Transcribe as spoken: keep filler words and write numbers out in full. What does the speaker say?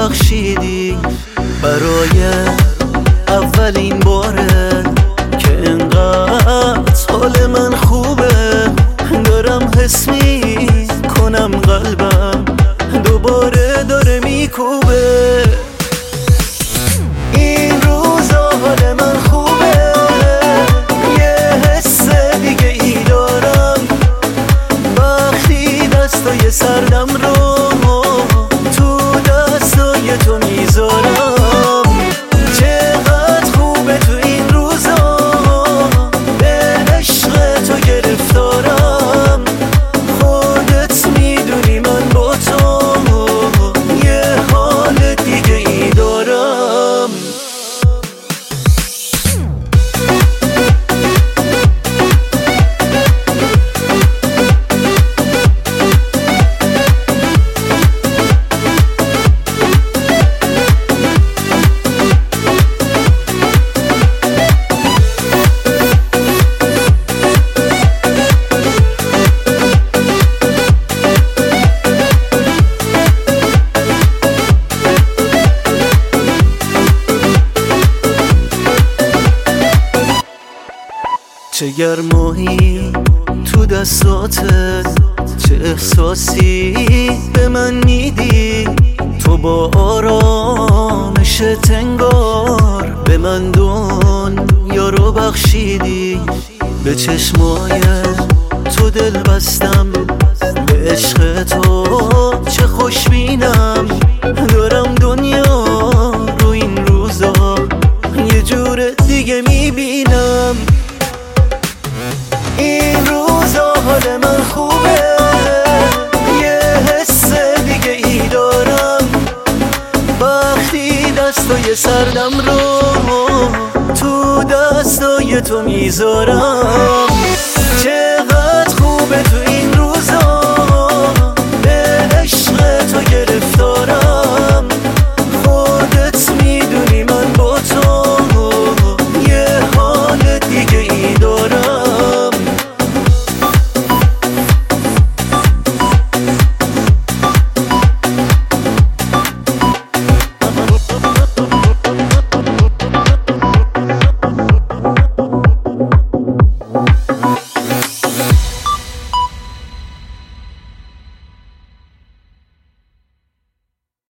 بخشیدی. برای اولین باره که انقدر حال من خوبه، دارم حس می کنم قلبم دوباره داره میکوبه. این روزا حال من خوبه، یه حس دیگه ای دارم وقتی دستای سردم رو تو دستای تو میذارم. چقدر خوبه تو این روزا به عشق تو گرفتارم. خودت میدونی من با تو یه حال دیگه ای دارم. چه گرمایی تو دستاتت، چه احساسی به من میدی. تو با آرامش تنگار به من دنیا رو بخشیدی. به چشمای تو دل بستم، به عشق تو چه خوشبینم. دارم دنیا رو این روزا یه جور دیگه میبینم. این روزا حال من خوبه، یه حس دیگه ای دارم وقتی دستای سردم رو تو دستای تو میذارم. چقدر خوبه تو این